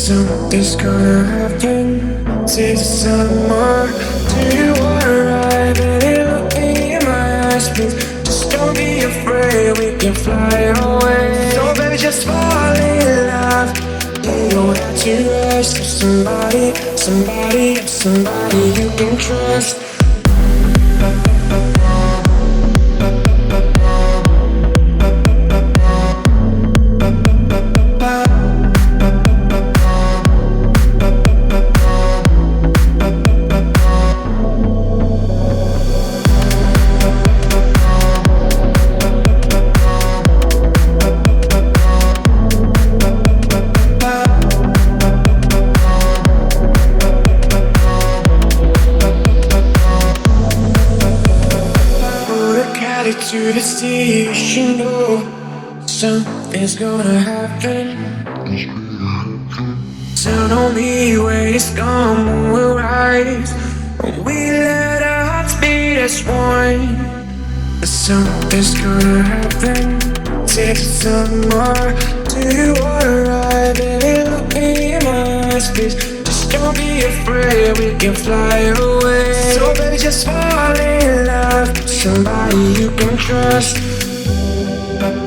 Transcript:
Something's gonna happen. Take some more. Do you wanna ride? Baby, look me in my eyes, please. Just don't be afraid, we can fly away. So baby, just fall in love. You don't have to rush to somebody you can trust. To the station, oh, something's gonna happen. Turn on me where it's gone when we rise. When we let our hearts beat as one. Something's gonna happen. Take some more. Do you wanna ride? Baby, look me in my eyes, please. Just don't be afraid, we can fly away. So baby, just fall in love with somebody you can trust.